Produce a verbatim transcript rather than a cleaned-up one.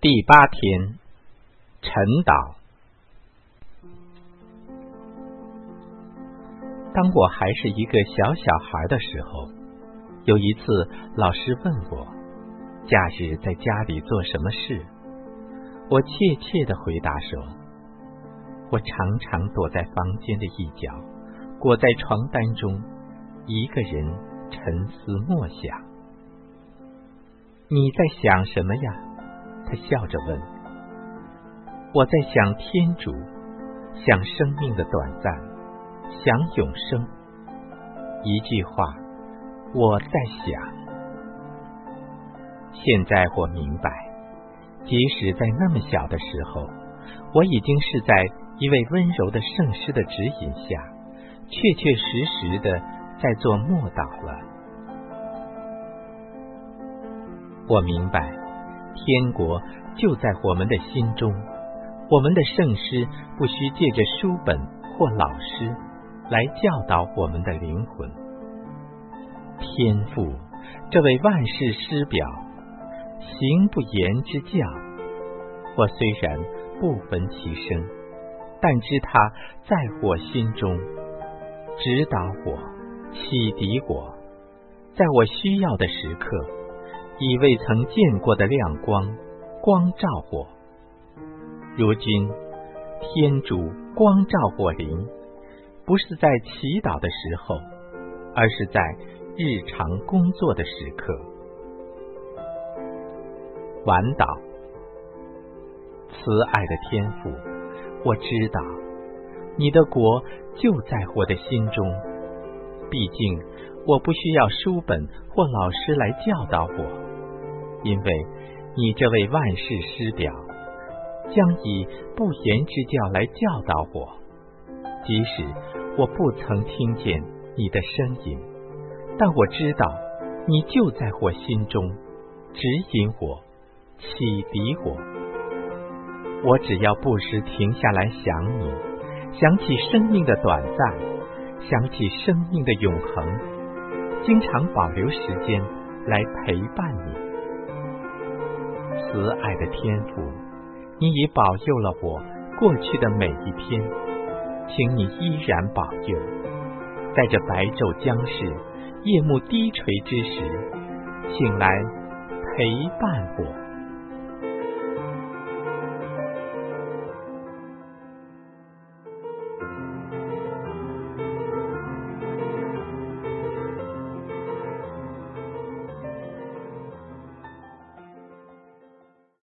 第八天，晨祷。当我还是一个小小孩的时候，有一次老师问我，假日在家里做什么事？我怯怯地回答说，我常常躲在房间的一角，裹在床单中，一个人沉思默想。你在想什么呀？他笑着问。我在想天主，想生命的短暂，想永生。一句话，我在想。现在我明白，即使在那么小的时候，我已经是在一位温柔的圣师的指引下，确确实实的在做默祷了。我明白，天国就在我们的心中，我们的圣师不需借着书本或老师来教导我们的灵魂。天父，这位万世师表，行不言之教，我虽然不闻其声，但知他在我心中，指导我，启迪我，在我需要的时刻，以未曾见过的亮光光照我。如今天主光照我灵，不是在祈祷的时候，而是在日常工作的时刻。晚祷。慈爱的天父，我知道你的国就在我的心中，毕竟我不需要书本或老师来教导我，因为你这位万世师表将以不言之教来教导我，即使我不曾听见你的声音，但我知道你就在我心中，指引我，启迪我。我只要不时停下来想你，想起生命的短暂，想起生命的永恒，经常保留时间来陪伴你。慈爱的天父，你已保佑了我过去的每一天，请你依然保佑，在这白昼将至，夜幕低垂之时，请来陪伴我。